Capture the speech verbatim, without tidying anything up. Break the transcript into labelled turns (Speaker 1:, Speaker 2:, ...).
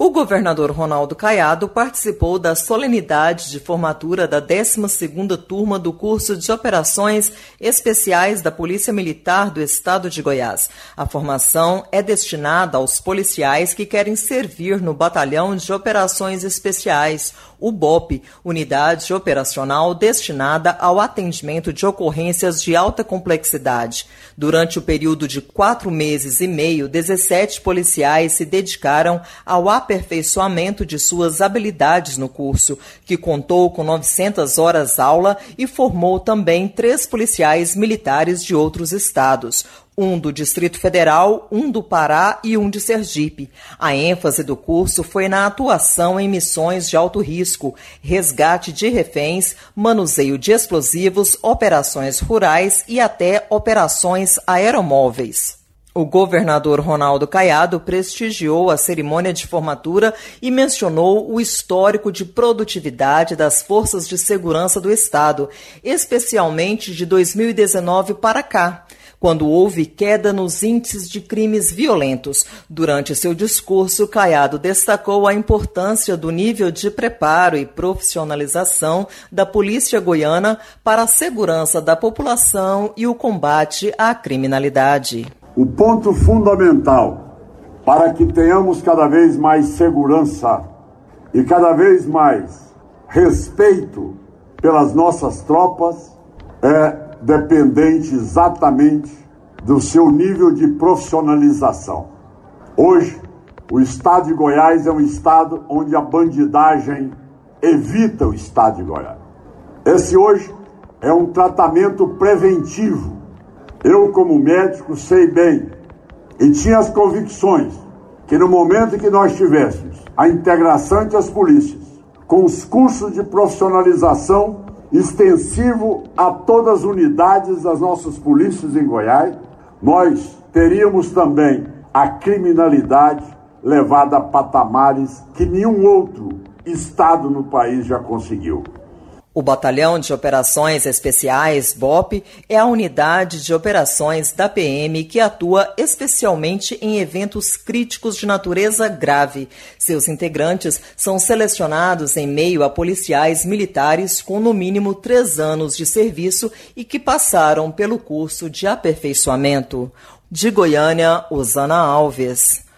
Speaker 1: O governador Ronaldo Caiado participou da solenidade de formatura da décima segunda turma do curso de Operações Especiais da Polícia Militar do Estado de Goiás. A formação é destinada aos policiais que querem servir no Batalhão de Operações Especiais, o B O P, unidade operacional destinada ao atendimento de ocorrências de alta complexidade. Durante o período de quatro meses e meio, dezessete policiais se dedicaram ao aperfeiçoamento de suas habilidades no curso, que contou com novecentas horas aula e formou também três policiais militares de outros estados. Um do Distrito Federal, um do Pará e um de Sergipe. A ênfase do curso foi na atuação em missões de alto risco, resgate de reféns, manuseio de explosivos, operações rurais e até operações aeromóveis. O governador Ronaldo Caiado prestigiou a cerimônia de formatura e mencionou o histórico de produtividade das forças de segurança do Estado, especialmente de dois mil e dezenove para cá, quando houve queda nos índices de crimes violentos. Durante seu discurso, Caiado destacou a importância do nível de preparo e profissionalização da Polícia Goiana para a segurança da população e o combate à criminalidade.
Speaker 2: O ponto fundamental para que tenhamos cada vez mais segurança e cada vez mais respeito pelas nossas tropas é dependente exatamente do seu nível de profissionalização. Hoje, o estado de Goiás é um estado onde a bandidagem evita o estado de Goiás. Esse hoje é um tratamento preventivo. Eu, como médico, sei bem e tinha as convicções que no momento que nós tivéssemos a integração entre as polícias, com os cursos de profissionalização extensivo a todas as unidades das nossas polícias em Goiás, nós teríamos também a criminalidade levada a patamares que nenhum outro estado no país já conseguiu.
Speaker 1: O Batalhão de Operações Especiais, B O P, é a unidade de operações da P M que atua especialmente em eventos críticos de natureza grave. Seus integrantes são selecionados em meio a policiais militares com no mínimo três anos de serviço e que passaram pelo curso de aperfeiçoamento. De Goiânia, Osana Alves.